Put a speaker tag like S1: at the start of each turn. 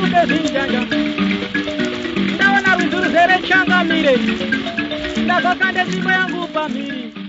S1: kude zinjanja ndaona ruzuru zere changa mire ndakakande nyimbo yangu pamhiri